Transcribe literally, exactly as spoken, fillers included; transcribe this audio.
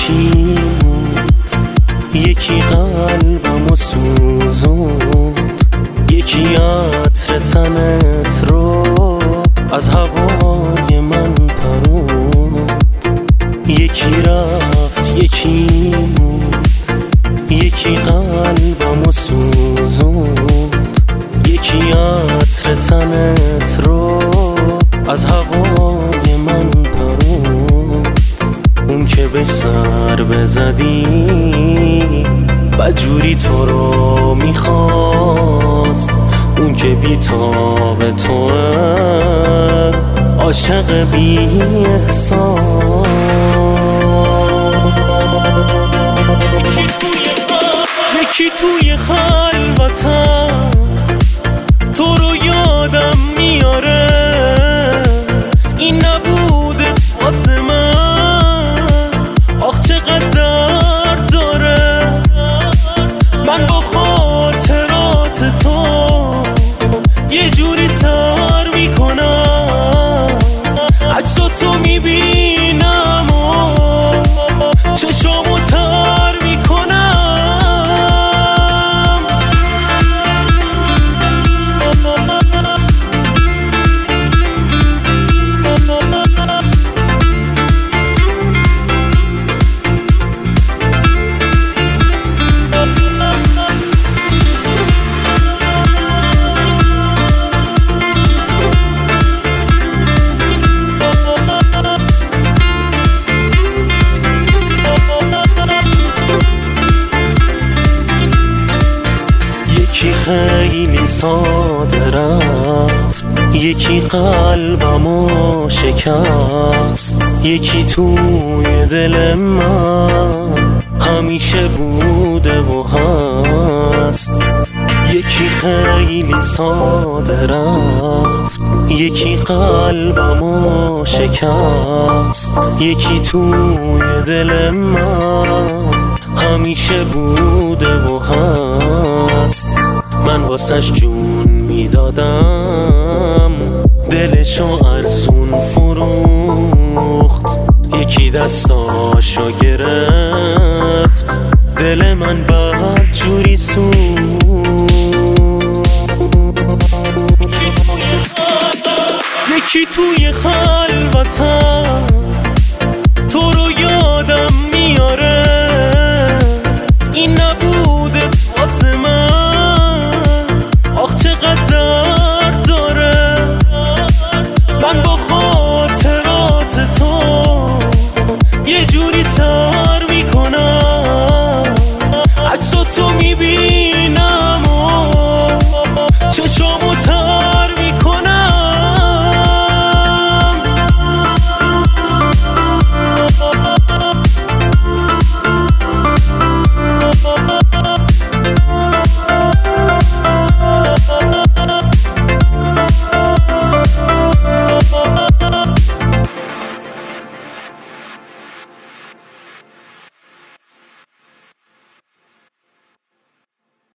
یکی بود، یکی قلبمو سوزوند، یکی عطر تنت رو از هوای من پروند. یکی رفت یکی بود، یکی قلبمو سوزوند، یکی عطر تنت رو از هوای من پروند. اون که بهش ضربه زدی بدجوری تو رو میخواست، اون که بی تاب توه عاشق بی احساس. یکی توی خلوتم تو رو یادم میاره، این نبودت واسه من آخ چقدر درد داره. من با خاطرات تو یه جوری سر میکنم، عکسا تو میبینم و چشامو تر میکنم. یکی خیلی ساده رفت، یکی قلبمو شکست، یکی توی دل من همیشه بوده و هست. یکی خیلی ساده رفت، یکی قلبمو شکست، یکی توی دل من همیشه بوده و هست. من واسش جون میدادم، دلشو ارزون فروخت، یکی دستاشو گرفت، دل من بد جوری سوخت. یکی توی خلوتم